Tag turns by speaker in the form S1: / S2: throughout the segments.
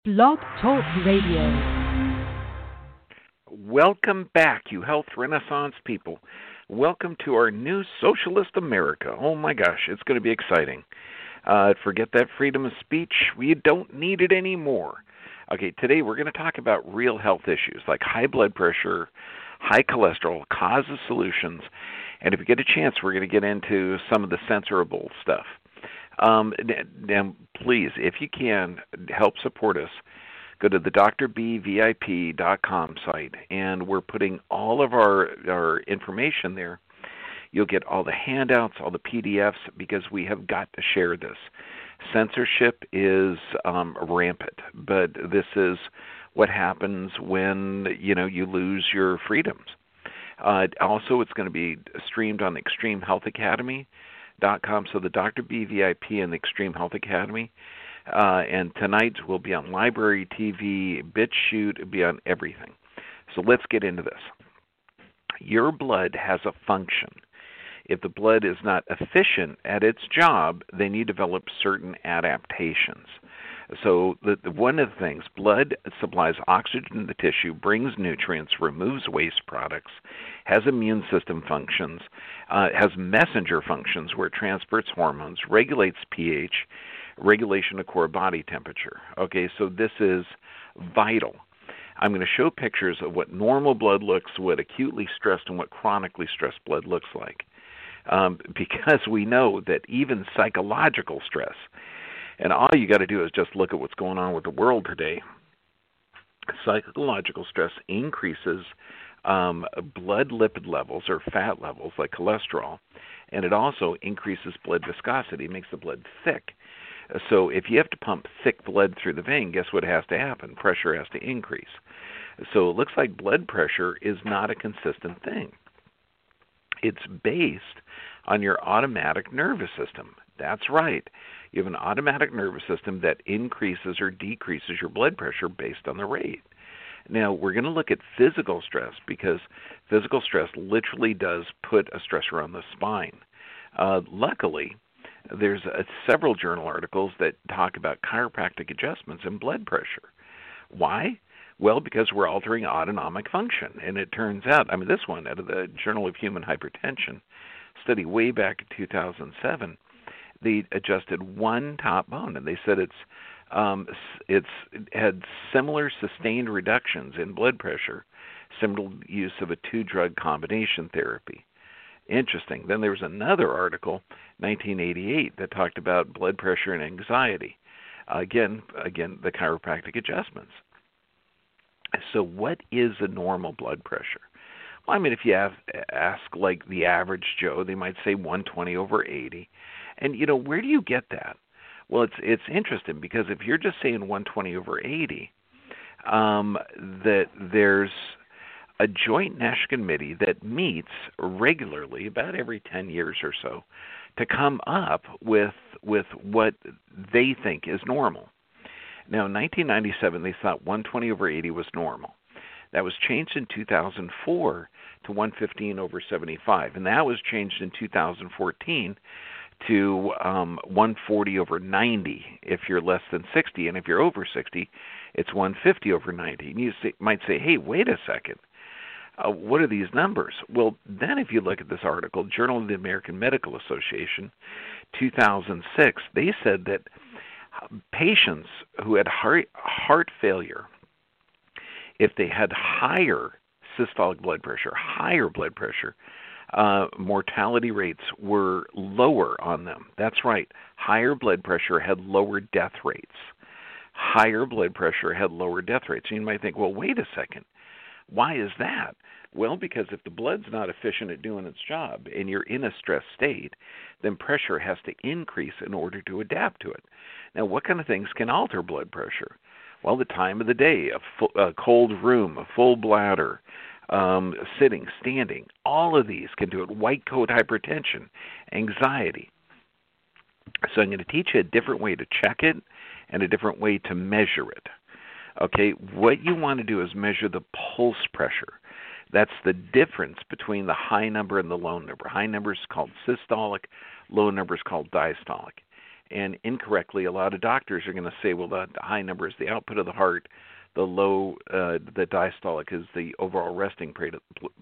S1: Blog Talk Radio.
S2: Welcome back, you health renaissance people. Welcome to our new socialist America. Oh my gosh, it's going to be exciting. Forget that freedom of speech. We don't need it anymore. Okay, today we're going to talk about real health issues like high blood pressure, high cholesterol, causes, solutions, and if we get a chance, we're going to get into some of the censorable stuff. Now, please, if you can, help support us. Go to the drbvip.com site, and we're putting all of our information there. You'll get all the handouts, all the PDFs, because we have got to share this. Censorship is rampant, but this is what happens when you lose your freedoms. Also, it's going to be streamed on ExtremeHealthAcademy.com, so the Dr. B VIP and the Extreme Health Academy. And tonight will be on Library TV, BitChute, it'll be on everything. So let's get into this. Your blood has a function. If the blood is not efficient at its job, then you develop certain adaptations. So one of the things, blood supplies oxygen to the tissue, brings nutrients, removes waste products, has immune system functions, has messenger functions where it transports hormones, regulates pH, regulation of core body temperature. Okay, so this is vital. I'm going to show pictures of what normal blood looks, what acutely stressed and what chronically stressed blood looks like. Because we know that even psychological stress, and all you got to do is just look at what's going on with the world today. Psychological stress increases blood lipid levels or fat levels like cholesterol, and it also increases blood viscosity, makes the blood thick. So if you have to pump thick blood through the vein, guess what has to happen? Pressure has to increase. So it looks like blood pressure is not a consistent thing. It's based on your automatic nervous system. That's right. You have an automatic nervous system that increases or decreases your blood pressure based on the rate. Now, we're going to look at physical stress because physical stress literally does put a stressor on the spine. Luckily, there's several journal articles that talk about chiropractic adjustments in blood pressure. Why? Well, because we're altering autonomic function. And it turns out, this one out of the Journal of Human Hypertension study way back in 2007, they adjusted one top bone, and they said it had similar sustained reductions in blood pressure, similar use of a two-drug combination therapy. Interesting. Then there was another article, 1988, that talked about blood pressure and anxiety. Again, the chiropractic adjustments. So what is a normal blood pressure? Well, if you ask like the average Joe, they might say 120/80. And, where do you get that? Well, it's interesting because if you're just saying 120/80, that there's a joint national committee that meets regularly, about every 10 years or so, to come up with what they think is normal. Now, in 1997, they thought 120/80 was normal. That was changed in 2004 to 115/75, and that was changed in 2014 to 140/90 if you're less than 60, and if you're over 60, it's 150/90. And you might say, hey, wait a second. What are these numbers? Well, then if you look at this article, Journal of the American Medical Association, 2006, they said that patients who had heart failure, if they had higher systolic blood pressure, mortality rates were lower on them. That's right. Higher blood pressure had lower death rates. Higher blood pressure had lower death rates. And you might think, well, wait a second. Why is that? Well, because if the blood's not efficient at doing its job and you're in a stress state, then pressure has to increase in order to adapt to it. Now, what kind of things can alter blood pressure? Well, the time of the day, a cold room, a full bladder, sitting, standing, all of these can do it. White coat hypertension, anxiety. So I'm going to teach you a different way to check it and a different way to measure it. Okay, what you want to do is measure the pulse pressure. That's the difference between the high number and the low number. High number is called systolic, low number is called diastolic. And incorrectly, a lot of doctors are going to say, well, the high number is the output of the heart, the low, the diastolic is the overall resting pressure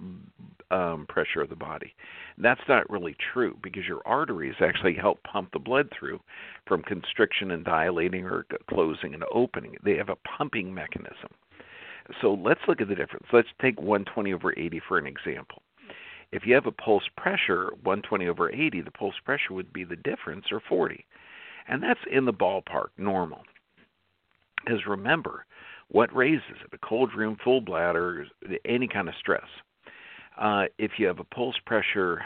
S2: of the body. And that's not really true, because your arteries actually help pump the blood through from constriction and dilating, or closing and opening. They have a pumping mechanism. So let's look at the difference. Let's take 120/80 for an example. If you have a pulse pressure, 120/80, the pulse pressure would be the difference, or 40. And that's in the ballpark, normal. Because remember, what raises it? A cold room, full bladder, any kind of stress. If you have a pulse pressure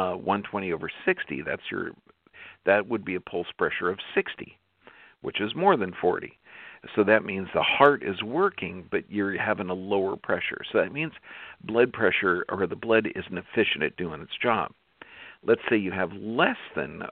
S2: 120/60, that would be a pulse pressure of 60, which is more than 40. So that means the heart is working, but you're having a lower pressure. So that means blood pressure, or the blood, isn't efficient at doing its job. Let's say you have less than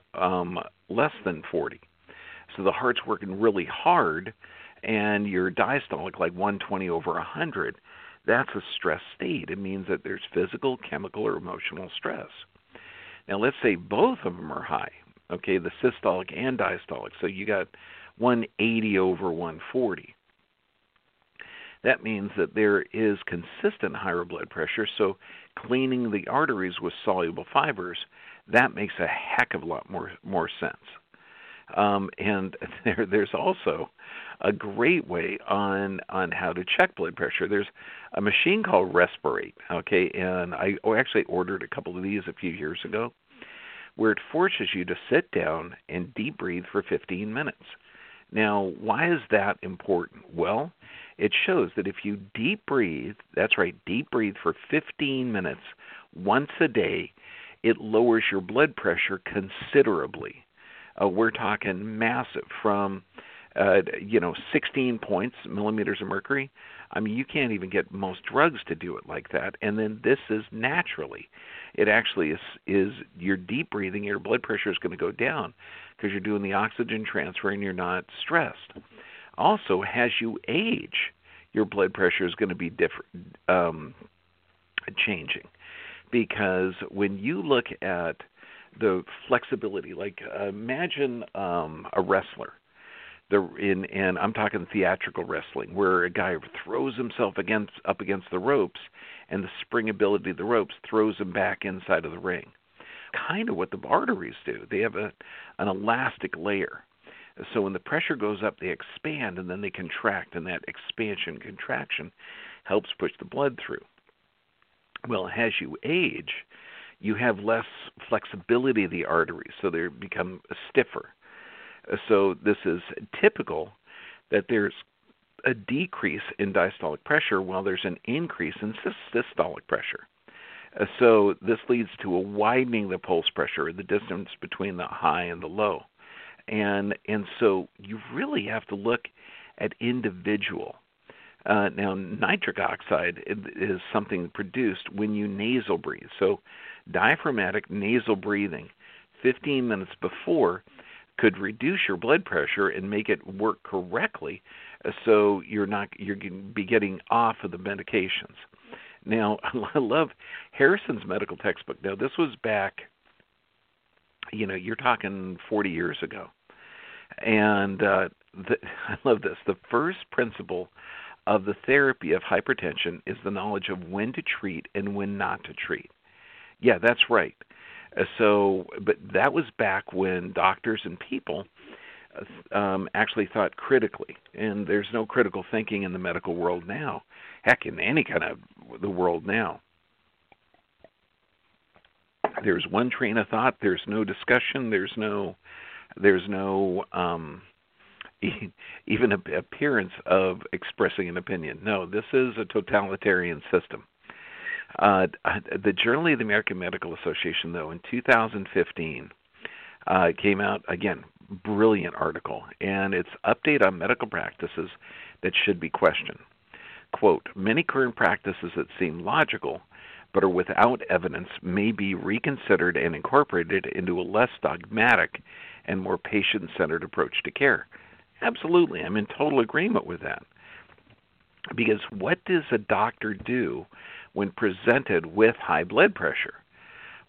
S2: 40. So the heart's working really hard, and your diastolic, like 120/100, that's a stress state. It means that there's physical, chemical, or emotional stress. Now let's say both of them are high, okay, the systolic and diastolic. So you got 180/140. That means that there is consistent higher blood pressure, so cleaning the arteries with soluble fibers, that makes a heck of a lot more sense. And there's also a great way on how to check blood pressure. There's a machine called Respirate, okay, and I actually ordered a couple of these a few years ago, where it forces you to sit down and deep breathe for 15 minutes. Now, why is that important? Well, it shows that if you deep breathe, that's right, deep breathe for 15 minutes once a day, it lowers your blood pressure considerably. We're talking massive, from 16 points, millimeters of mercury. I mean, you can't even get most drugs to do it like that. And then this is naturally. It actually is your deep breathing, your blood pressure is going to go down because you're doing the oxygen transfer and you're not stressed. Also, as you age, your blood pressure is going to be changing, because when you look at the flexibility, like imagine a wrestler, and I'm talking theatrical wrestling, where a guy throws himself up against the ropes, and the springability of the ropes throws him back inside of the ring. Kind of what the arteries do. They have an elastic layer. So when the pressure goes up, they expand, and then they contract, and that expansion-contraction helps push the blood through. Well, as you age, you have less flexibility of the arteries, so they become stiffer. So this is typical that there's a decrease in diastolic pressure while there's an increase in systolic pressure. So this leads to a widening of the pulse pressure, the distance between the high and the low. And so you really have to look at individual. Now, nitric oxide is something produced when you nasal breathe. So diaphragmatic nasal breathing 15 minutes before could reduce your blood pressure and make it work correctly, so you're going to be getting off of the medications. Now, I love Harrison's medical textbook. Now, this was back, you're talking 40 years ago. And I love this. The first principle of the therapy of hypertension is the knowledge of when to treat and when not to treat. Yeah, that's right. But that was back when doctors and people actually thought critically, and there's no critical thinking in the medical world now. Heck, in any kind of the world now. There's one train of thought. There's no discussion. There's no even appearance of expressing an opinion. No, this is a totalitarian system. The Journal of the American Medical Association, though, in 2015, came out, again, brilliant article, and it's update on medical practices that should be questioned. Quote, many current practices that seem logical but are without evidence may be reconsidered and incorporated into a less dogmatic and more patient-centered approach to care. Absolutely, I'm in total agreement with that. Because what does a doctor do when presented with high blood pressure?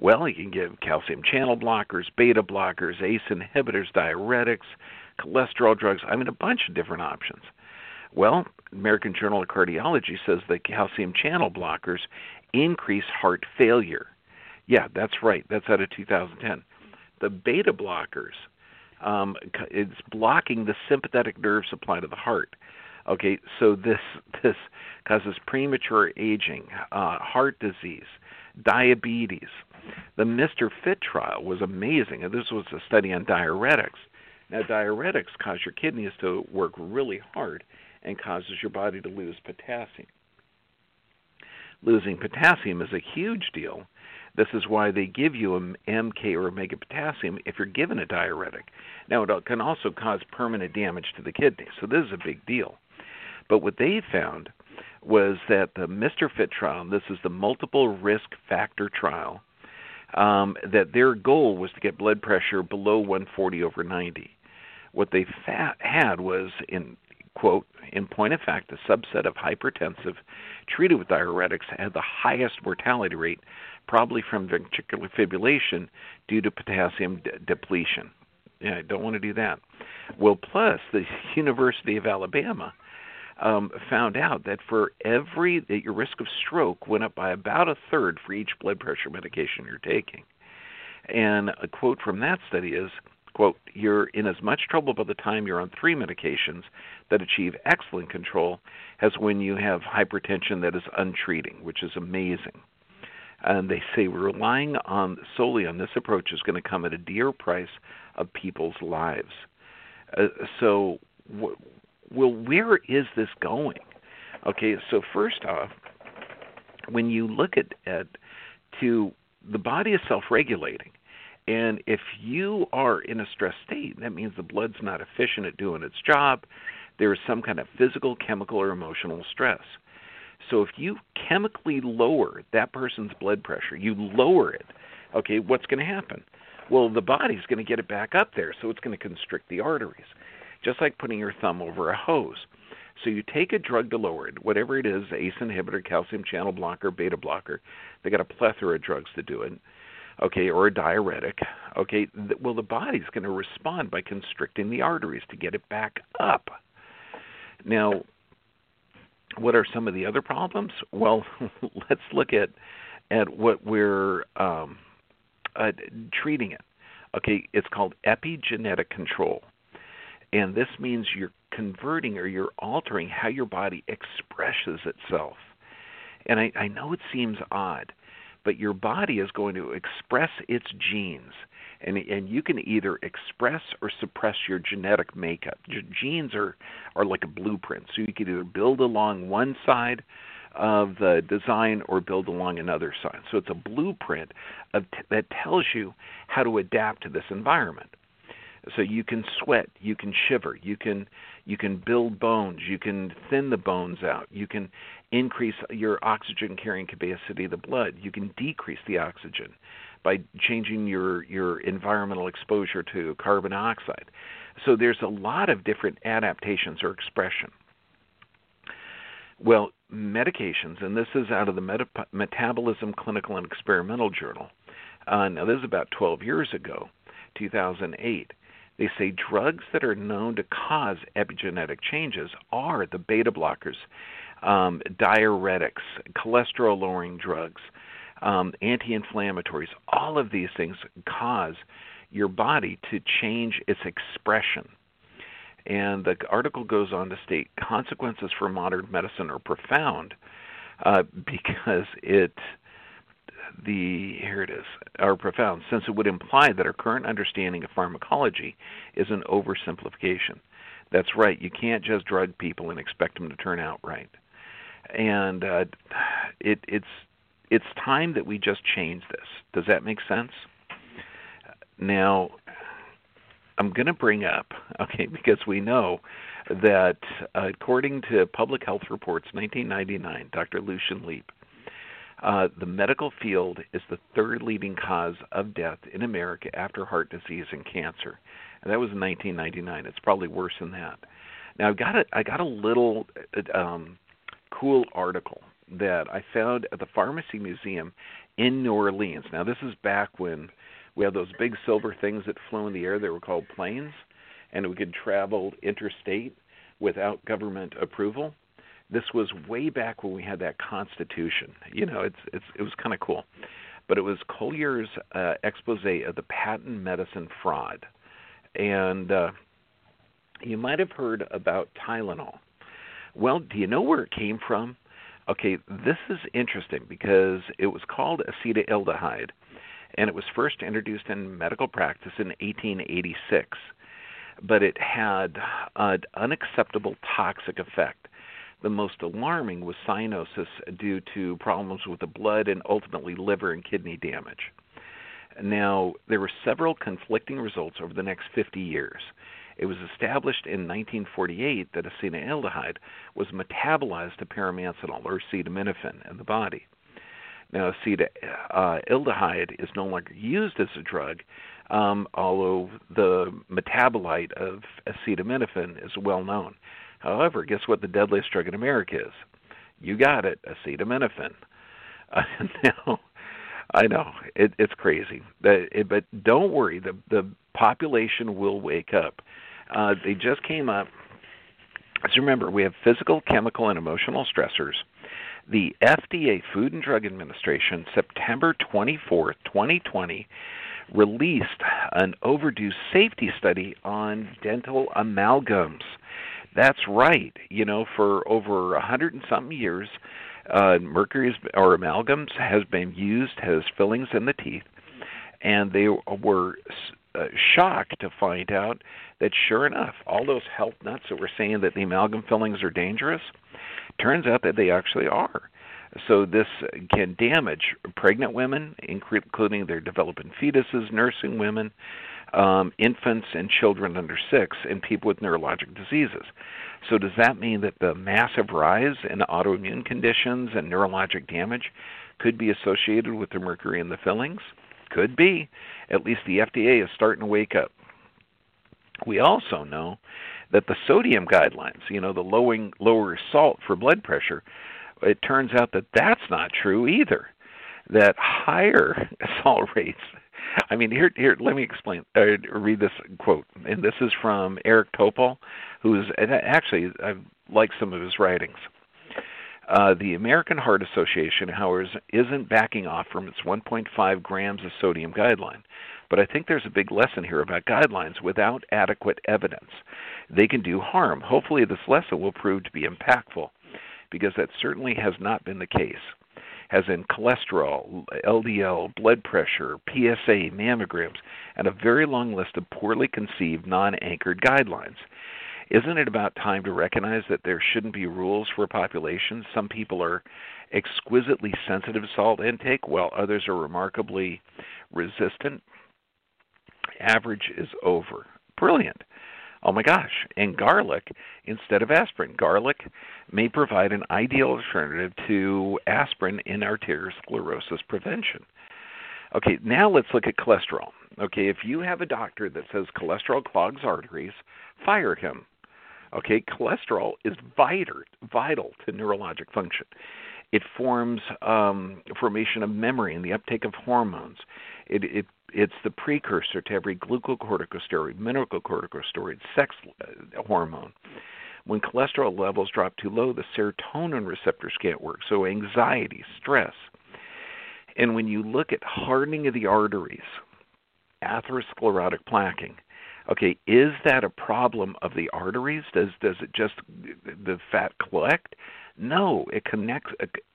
S2: Well, you can give calcium channel blockers, beta blockers, ACE inhibitors, diuretics, cholesterol drugs, a bunch of different options. Well, American Journal of Cardiology says that calcium channel blockers increase heart failure. Yeah, that's right. That's out of 2010. The beta blockers, it's blocking the sympathetic nerve supply to the heart. Okay, so this causes premature aging, heart disease, diabetes. The Mr. Fit trial was amazing, and this was a study on diuretics. Now, diuretics cause your kidneys to work really hard and causes your body to lose potassium. Losing potassium is a huge deal. This is why they give you an MK or omega potassium if you're given a diuretic. Now, it can also cause permanent damage to the kidney, so this is a big deal. But what they found was that the Mr. Fit trial, this is the multiple risk factor trial, that their goal was to get blood pressure below 140/90. What they had was, in quote, in point of fact, a subset of hypertensive treated with diuretics had the highest mortality rate, probably from ventricular fibrillation due to potassium depletion. Yeah, I don't want to do that. Well, plus the University of Alabama found out that that your risk of stroke went up by about a third for each blood pressure medication you're taking. And a quote from that study is, quote, "You're in as much trouble by the time you're on 3 medications that achieve excellent control as when you have hypertension that is untreating," which is amazing. And they say relying solely on this approach is going to come at a dear price of people's lives. Well, where is this going? Okay, so first off, when you look at the body is self-regulating. And if you are in a stress state, that means the blood's not efficient at doing its job. There is some kind of physical, chemical, or emotional stress. So if you chemically lower that person's blood pressure, you lower it, okay, what's going to happen? Well, the body's going to get it back up there, so it's going to constrict the arteries, just like putting your thumb over a hose. So you take a drug to lower it, whatever it is, ACE inhibitor, calcium channel blocker, beta blocker. They got a plethora of drugs to do it. Okay, or a diuretic, okay, well, the body's going to respond by constricting the arteries to get it back up. Now, what are some of the other problems? Well, let's look at what we're treating it. Okay, it's called epigenetic control. And this means you're converting or you're altering how your body expresses itself. And I know it seems odd, but your body is going to express its genes, and you can either express or suppress your genetic makeup. Your genes are like a blueprint, so you can either build along one side of the design or build along another side. So it's a blueprint that tells you how to adapt to this environment. So you can sweat, you can shiver, you can build bones, you can thin the bones out, you can increase your oxygen carrying capacity of the blood, you can decrease the oxygen by changing your environmental exposure to carbon dioxide. So there's a lot of different adaptations or expression. Well, medications, and this is out of the Metabolism Clinical and Experimental Journal. Now this is about 12 years ago, 2008. They say drugs that are known to cause epigenetic changes are the beta blockers, diuretics, cholesterol-lowering drugs, anti-inflammatories. All of these things cause your body to change its expression. And the article goes on to state consequences for modern medicine are profound because are profound, since it would imply that our current understanding of pharmacology is an oversimplification. That's right. You can't just drug people and expect them to turn out right. And it's time that we just change this. Does that make sense? Now, I'm going to bring up, okay, because we know that according to Public Health Reports 1999, Dr. Lucian Leape, the medical field is the third leading cause of death in America after heart disease and cancer. And that was in 1999. It's probably worse than that. Now, I got a little cool article that I found at the Pharmacy Museum in New Orleans. Now, this is back when we had those big silver things that flew in the air. They were called planes, and we could travel interstate without government approval. This was way back when we had that Constitution. You know, it was kind of cool. But it was Collier's expose of the patent medicine fraud. And you might have heard about Tylenol. Well, do you know where it came from? Okay, this is interesting because it was called acetaldehyde, and it was first introduced in medical practice in 1886. But it had an unacceptable toxic effect. The most alarming was cyanosis due to problems with the blood and ultimately liver and kidney damage. Now, there were several conflicting results over the next 50 years. It was established in 1948 that acetaldehyde was metabolized to pyrimethamine or acetaminophen in the body. Now, acetaldehyde is no longer used as a drug, although the metabolite of acetaminophen is well known. However, guess what the deadliest drug in America is? You got it, acetaminophen. Now, I know, it's crazy. But don't worry, the population will wake up. They just came up. So remember, we have physical, chemical, and emotional stressors. The FDA, Food and Drug Administration, September 24th, 2020, released an overdue safety study on dental amalgams. That's right. You know, for over 100 and something years, mercury or amalgams has been used as fillings in the teeth, and they were shocked to find out that sure enough, all those health nuts that were saying that the amalgam fillings are dangerous, turns out that they actually are. So this can damage pregnant women, including their developing fetuses, nursing women, infants and children under 6, and people with neurologic diseases. So does that mean that the massive rise in autoimmune conditions and neurologic damage could be associated with the mercury in the fillings? Could be. At least the FDA is starting to wake up. We also know that the sodium guidelines, you know, the lower salt for blood pressure, it turns out that that's not true either. That higher salt rates, I mean, here, let me explain, read this quote, and this is from Eric Topol, who's, actually, I like some of his writings. The American Heart Association, however, isn't backing off from its 1.5 grams of sodium guideline. But I think there's a big lesson here about guidelines without adequate evidence. They can do harm. Hopefully this lesson will prove to be impactful, because that certainly has not been the case. As in cholesterol, LDL, blood pressure, PSA, mammograms, and a very long list of poorly conceived, non-anchored guidelines. Isn't it about time to recognize that there shouldn't be rules for populations? Some people are exquisitely sensitive to salt intake, while others are remarkably resistant. Average is over. Brilliant. Oh my gosh. And garlic instead of aspirin. Garlic may provide an ideal alternative to aspirin in arteriosclerosis prevention. Okay, now let's look at cholesterol. Okay, if you have a doctor that says cholesterol clogs arteries, fire him. Okay, cholesterol is vital to neurologic function. It forms formation of memory and the uptake of hormones. It's the precursor to every glucocorticosteroid, mineralocorticosteroid, sex hormone. When cholesterol levels drop too low, the serotonin receptors can't work, so anxiety, stress. And when you look at hardening of the arteries, atherosclerotic plaquing, okay, is that a problem of the arteries? Does it just the fat collect? No, it connects.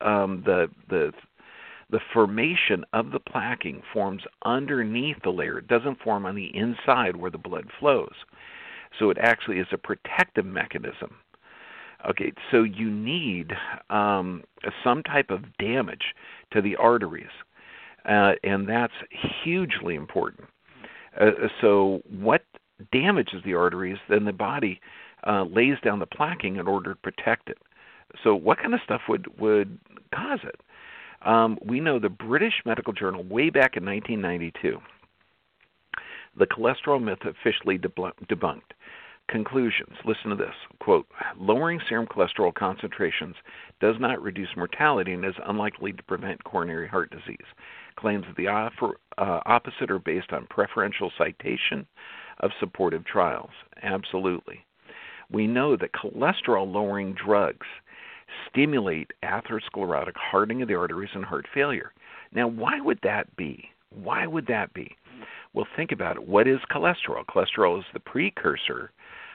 S2: The formation of the plaquing forms underneath the layer. It doesn't form on the inside where the blood flows. So it actually is a protective mechanism. Okay, so you need some type of damage to the arteries, and that's hugely important. So what damages the arteries, then the body lays down the plaquing in order to protect it. So what kind of stuff would cause it? We know the British Medical Journal, way back in 1992, the cholesterol myth officially debunked. Conclusions. Listen to this. Quote, lowering serum cholesterol concentrations does not reduce mortality and is unlikely to prevent coronary heart disease. Claims of the opposite are based on preferential citation of supportive trials. Absolutely. We know that cholesterol-lowering drugs stimulate atherosclerotic hardening of the arteries and heart failure. Now, why would that be? Why would that be? Well, think about it. What is cholesterol? Cholesterol is the precursor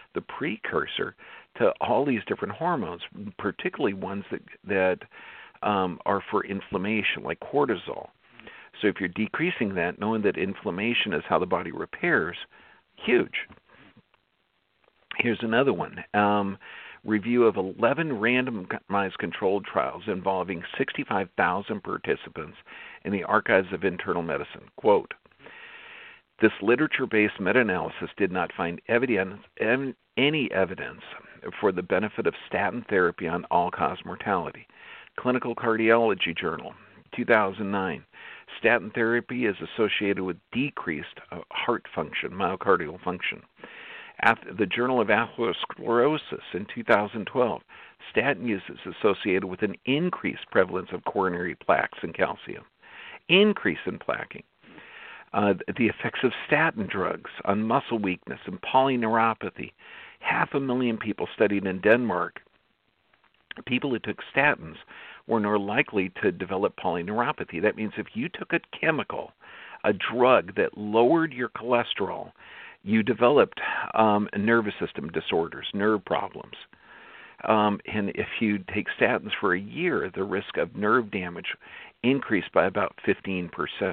S2: to all these different hormones, particularly ones that are for inflammation, like cortisol. So if you're decreasing that, knowing that inflammation is how the body repairs, huge. Here's another one. Review of 11 randomized controlled trials involving 65,000 participants in the Archives of Internal Medicine. Quote, this literature-based meta-analysis did not find any evidence for the benefit of statin therapy on all-cause mortality. Clinical Cardiology Journal, 2009. Statin therapy is associated with decreased heart function, myocardial function. The Journal of Atherosclerosis in 2012. Statin use is associated with an increased prevalence of coronary plaques and calcium. Increase in plaquing. The effects of statin drugs on muscle weakness and polyneuropathy. 500,000 people studied in Denmark. People who took statins were more likely to develop polyneuropathy. That means if you took a chemical, a drug that lowered your cholesterol, you developed nervous system disorders, nerve problems. And if you take statins for a year, the risk of nerve damage increased by about 15%.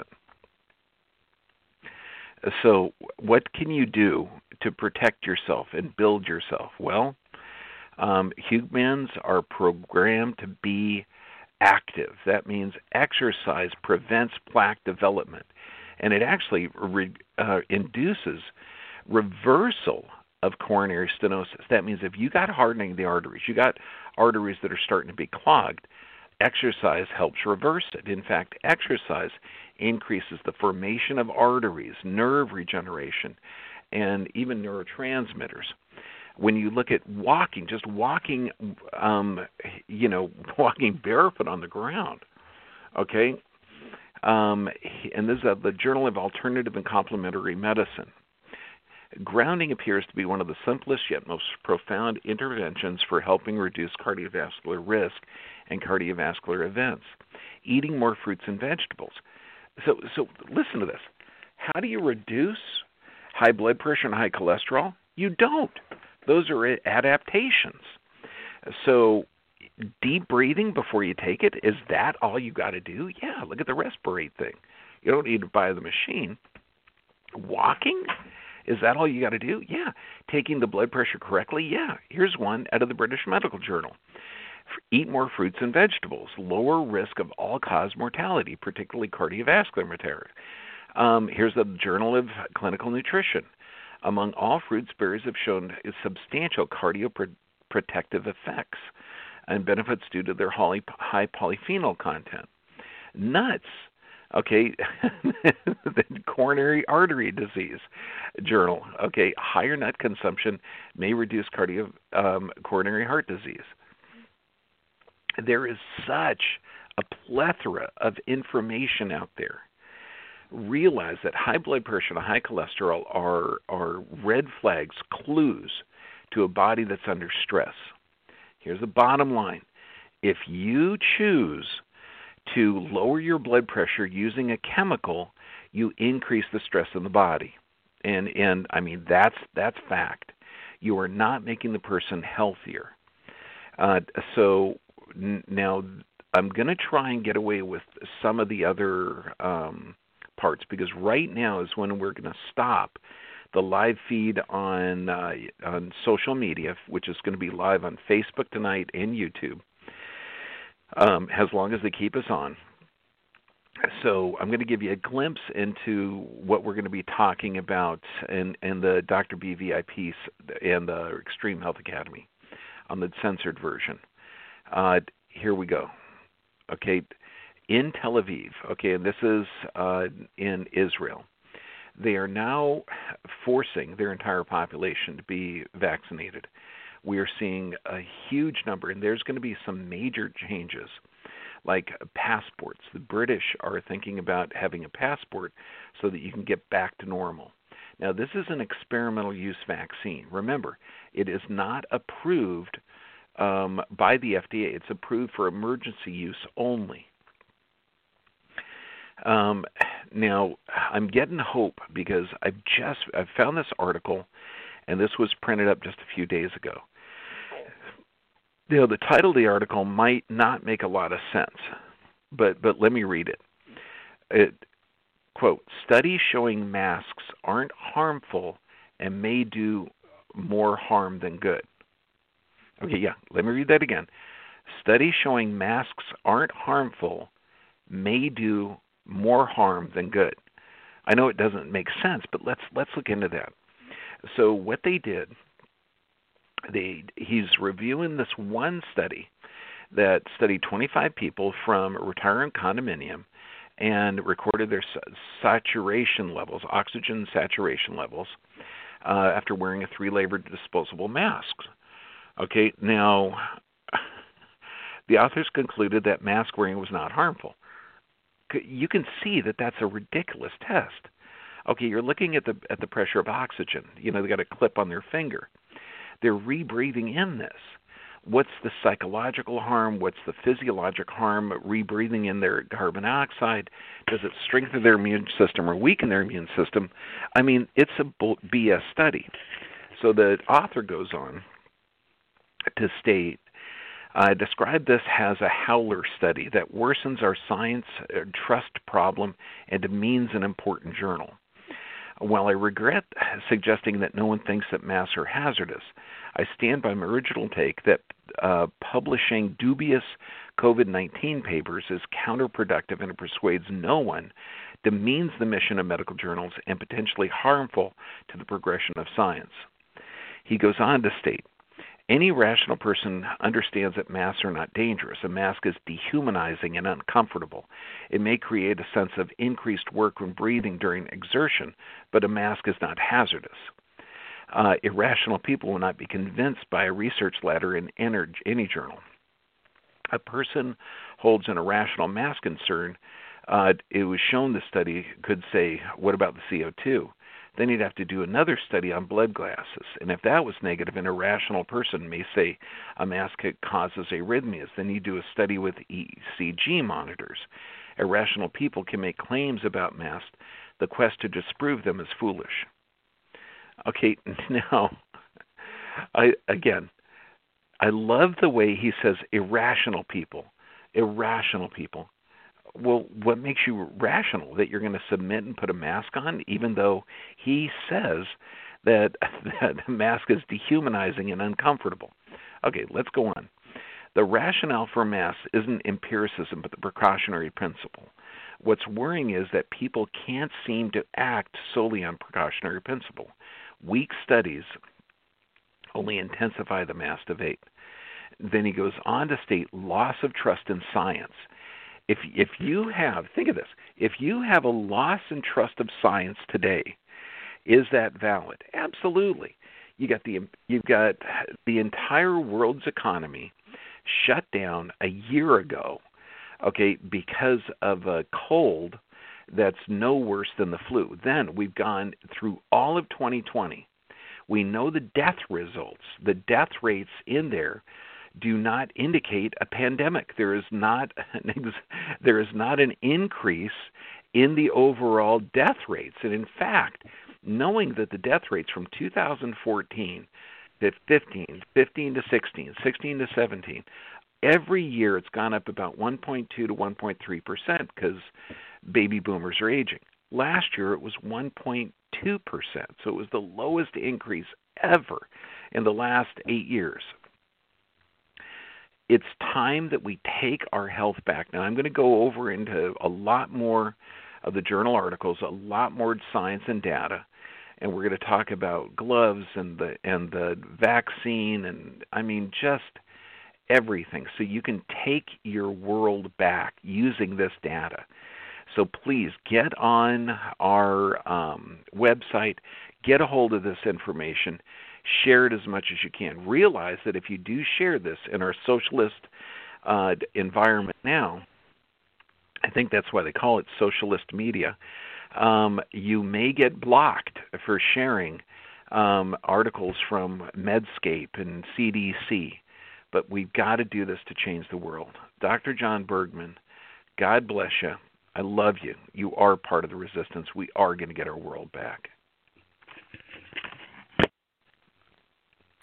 S2: So what can you do to protect yourself and build yourself? Well, humans are programmed to be active. That means exercise prevents plaque development, and it actually induces reversal of coronary stenosis. That means if you got hardening of the arteries, you got arteries that are starting to be clogged, exercise helps reverse it. In fact, exercise increases the formation of arteries, nerve regeneration, and even neurotransmitters. When you look at walking, just walking, walking barefoot on the ground, okay? And this is the Journal of Alternative and Complementary Medicine. Grounding appears to be one of the simplest yet most profound interventions for helping reduce cardiovascular risk and cardiovascular events. Eating more fruits and vegetables. So listen to this. How do you reduce high blood pressure and high cholesterol? You don't. Those are adaptations. So deep breathing before you take it, is that all you got to do? Yeah, look at the Respirate thing. You don't need to buy the machine. Walking? Is that all you got to do? Yeah. Taking the blood pressure correctly? Yeah. Here's one out of the British Medical Journal. Eat more fruits and vegetables. Lower risk of all-cause mortality, particularly cardiovascular mortality. Here's the Journal of Clinical Nutrition. Among all fruits, berries have shown substantial cardioprotective effects and benefits due to their high polyphenol content. Nuts. Okay, the Coronary Artery Disease Journal. Okay, higher nut consumption may reduce coronary heart disease. There is such a plethora of information out there. Realize that high blood pressure and high cholesterol are red flags, clues to a body that's under stress. Here's the bottom line. If you choose to lower your blood pressure using a chemical, you increase the stress in the body. And I mean, that's fact. You are not making the person healthier. So now I'm going to try and get away with some of the other parts, because right now is when we're going to stop the live feed on social media, which is going to be live on Facebook tonight and YouTube, as long as they keep us on. So I'm going to give you a glimpse into what we're going to be talking about in the Dr. B VIP and the Extreme Health Academy on the censored version. Here we go. Okay, in Tel Aviv, okay, and this is in Israel, They are now forcing their entire population to be vaccinated. We are seeing a huge number, and there's going to be some major changes, like passports. The British are thinking about having a passport so that you can get back to normal. Now, this is an experimental use vaccine. Remember, it is not approved by the FDA. It's approved for emergency use only. Now, I'm getting hope because I've found this article, and this was printed up just a few days ago. The title of the article might not make a lot of sense, but let me read it. It, quote, studies showing masks aren't harmful and may do more harm than good. Okay, yeah, let me read that again. Studies showing masks aren't harmful may do more harm than good. I know it doesn't make sense, but let's look into that. So what they did, he's reviewing this one study that studied 25 people from a retirement condominium and recorded their saturation levels, oxygen saturation levels, after wearing a 3-layer disposable mask. Okay, now the authors concluded that mask wearing was not harmful. You can see that that's a ridiculous test. Okay, you're looking at the pressure of oxygen. You know, they got a clip on their finger. They're rebreathing in this. What's the psychological harm? What's the physiologic harm? Rebreathing in their carbon dioxide? Does it strengthen their immune system or weaken their immune system? I mean, it's a BS study. So the author goes on to state, describe this as a howler study that worsens our science trust problem and demeans an important journal. While I regret suggesting that no one thinks that masks are hazardous, I stand by my original take that publishing dubious COVID-19 papers is counterproductive and it persuades no one, demeans the mission of medical journals, and potentially harmful to the progression of science. He goes on to state, any rational person understands that masks are not dangerous. A mask is dehumanizing and uncomfortable. It may create a sense of increased work when breathing during exertion, but a mask is not hazardous. Irrational people will not be convinced by a research letter in any journal. A person holds an irrational mask concern. It was shown the study could say, what about the CO2? Then you'd have to do another study on blood gases. And if that was negative, an irrational person may say a mask causes arrhythmias. Then you do a study with ECG monitors. Irrational people can make claims about masks. The quest to disprove them is foolish. Okay, now, I love the way he says irrational people. Irrational people. Well, what makes you rational that you're going to submit and put a mask on, even though he says that a mask is dehumanizing and uncomfortable? Okay, let's go on. The rationale for masks isn't empiricism, but the precautionary principle. What's worrying is that people can't seem to act solely on precautionary principle. Weak studies only intensify the mask debate. Then he goes on to state loss of trust in science. If you have, think of this, if you have a loss in trust of science today, is that valid? Absolutely. You've got the entire world's economy shut down a year ago, okay, because of a cold that's no worse than the flu. Then we've gone through all of 2020. We know the death results, the death rates in there do not indicate a pandemic. There is not an increase in the overall death rates. And in fact, knowing that the death rates from 2014 to 15 to 16, 16 to 17, every year it's gone up about 1.2 to 1.3% because baby boomers are aging. Last year it was 1.2%, so it was the lowest increase ever in the last 8 years. It's time that we take our health back. Now, I'm going to go over into a lot more of the journal articles, a lot more science and data, and we're going to talk about gloves and the vaccine, and I mean just everything, so you can take your world back using this data. So please get on our website, get a hold of this information, share it as much as you can. Realize that if you do share this in our socialist environment now, I think that's why they call it socialist media, you may get blocked for sharing articles from Medscape and CDC. But we've got to do this to change the world. Dr. John Bergman, God bless you. I love you. You are part of the resistance. We are going to get our world back.